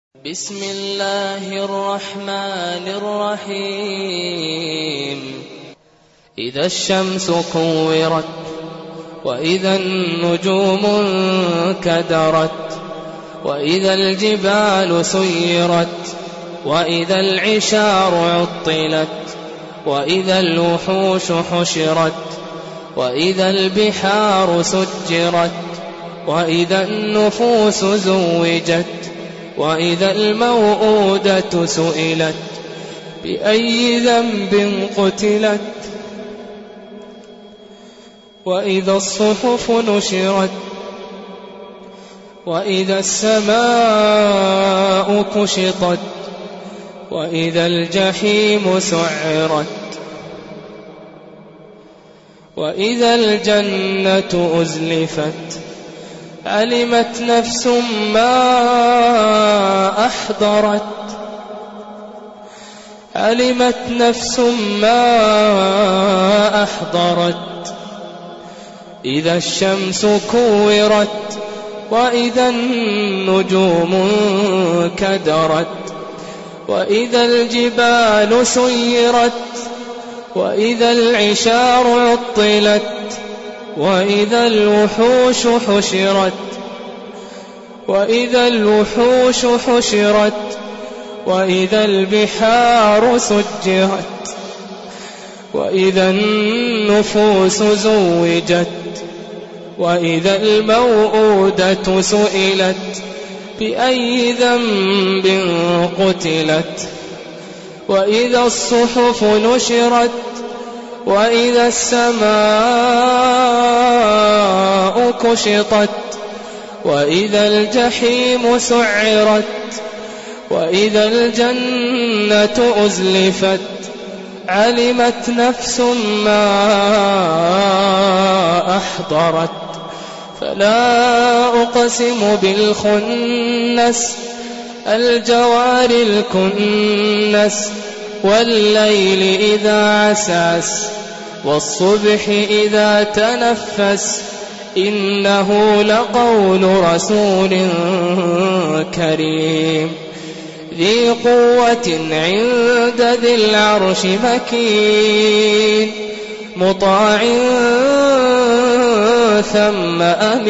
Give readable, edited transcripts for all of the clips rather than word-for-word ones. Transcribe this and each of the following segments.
بسم الله الرحمن الرحيم إذا الشمس كورت وإذا النجوم انكدرت وإذا الجبال سيرت وإذا العشار عطلت وإذا الوحوش حشرت وإذا البحار سجرت وإذا النفوس زوجت وإذا الموءودة سئلت بأي ذنب قتلت وإذا الصحف نشرت وإذا السماء كشطت وإذا الجحيم سعرت وإذا الجنة أزلفت علمت نفس ما أحضرت علمت نفس ما أحضرت إذا الشمس كورت وإذا النجوم انكدرت وإذا الجبال سيرت وإذا العشار عطلت وإذا الوحوش حشرت وإذا الوحوش حشرت وإذا البحار سجرت وإذا النفوس زوجت وإذا الموءودة سئلت بأي ذنب قتلت وإذا الصحف نشرت وإذا السماء كشطت وإذا الجحيم سعرت وإذا الجنة أزلفت علمت نفس ما أحضرت فلا أقسم بالخنس الجوار الكنس والليل إذا عسعس والصبح إذا تنفس إنه لقول رسول كريم ذي قوة عند ذي العرش مكين مطاع ثم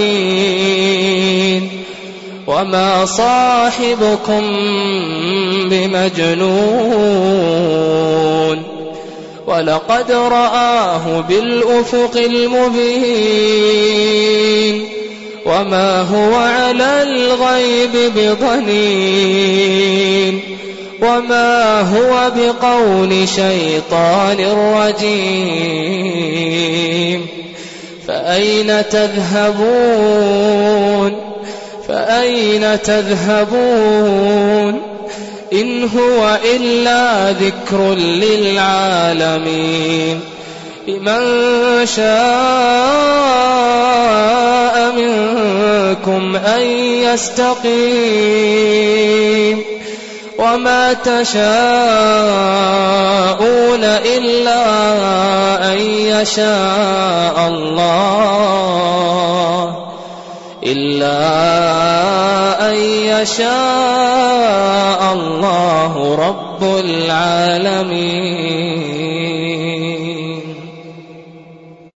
أمين وما صاحبكم بمجنون ولقد رآه بالأفق المبين وما هو على الغيب بضنين وما هو بقول شيطان رجيم فأين تذهبون فأين تذهبون إن هو إلا ذكر للعالمين لمن شاء منكم أن يستقيم وما تشاءون إلا أن يشاء الله إلا أن يشاء الله رب العالمين.